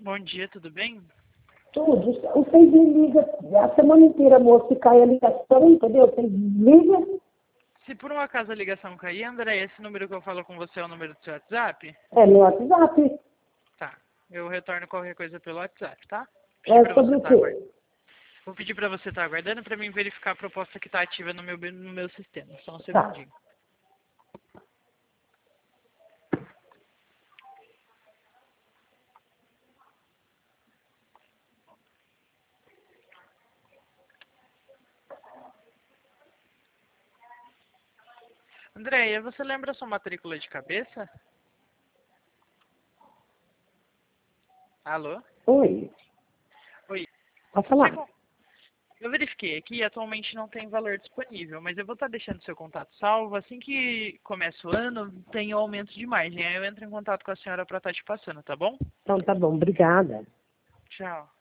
Bom dia, tudo bem? Tudo. Vocês me ligam a semana inteira, moço, e cai a ligação, entendeu? Vocês ligam, Se por um acaso a ligação cair, André, esse número que eu falo com você é o número do seu WhatsApp? é meu WhatsApp. Tá. Eu retorno qualquer coisa pelo WhatsApp, tá? É sobre o quê? Vou pedir pra você estar aguardando pra mim verificar a proposta que tá ativa no meu sistema. Só um Tá. segundinho. Andréia, você lembra a sua matrícula de cabeça? Alô? Oi. Oi. Pode Você falar. Eu verifiquei aqui e atualmente não tem valor disponível, mas eu vou estar deixando seu contato salvo. Assim que começa o ano, tem um aumento de margem. Aí eu entro em contato com a senhora para estar te passando, tá bom? Então tá bom, obrigada. Tchau.